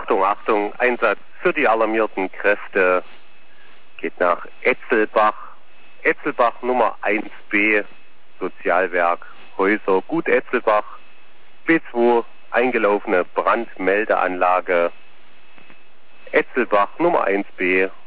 Achtung, Achtung, Einsatz für die alarmierten Kräfte. Geht nach Etzelbach. Etzelbach Nummer 1b, Sozialwerk Häuser Gut Etzelbach. B2, eingelaufene Brandmeldeanlage. Etzelbach Nummer 1b,